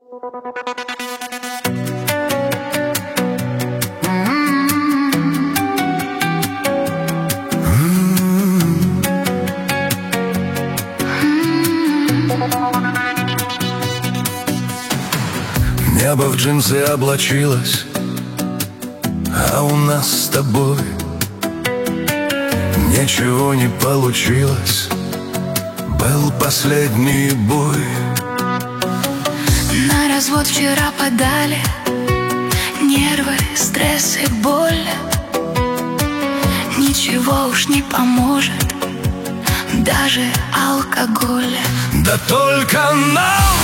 Небо в джинсы облачилось, а у нас с тобой ничего не получилось. Был последний бой. На развод вчера подали, нервы, стресс и боль. Ничего уж не поможет, даже алкоголь. Да только нам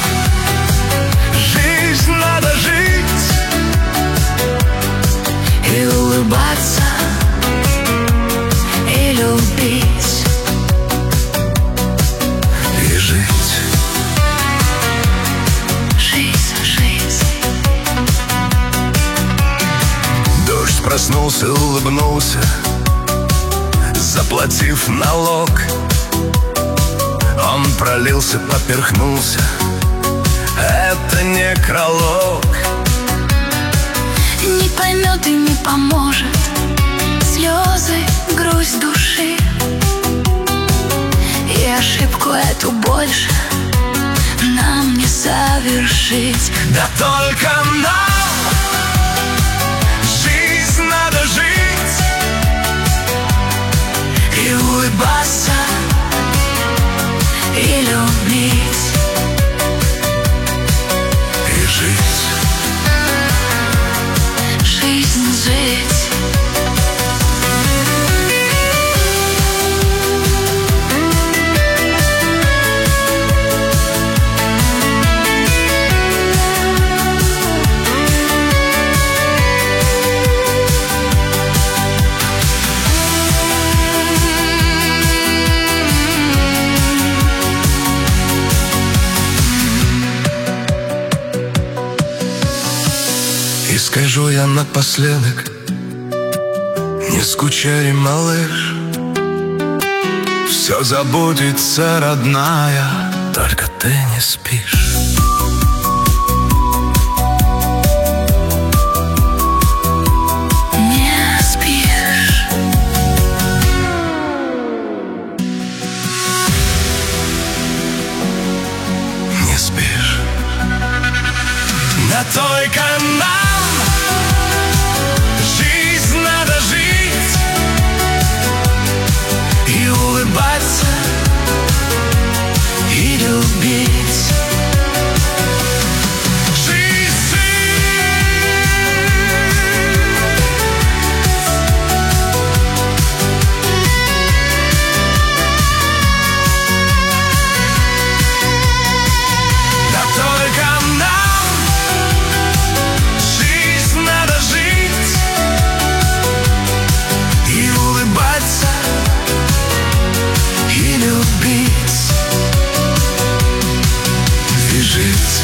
жизнь надо жить и улыбаться, и любить, и жить. жизнь, жизнь. Дождь проснулся, улыбнулся, заплатив налог. Он пролился, поперхнулся, это не некролог. Не поймет и не поможет слезы, грусть души. И ошибку эту больше нам не совершить. Да только нам жизнь надо жить и улыбаться, и любить, и жить. жизнь жить. И скажу я напоследок: не скучай, малыш, все забудется, родная, только ты не спишь. Не спишь. Не спишь. Да только нам жизнь надо жить И улыбаться, и любить. жизнь. Да только нам жизнь надо жить И улыбаться, и любить, и жить.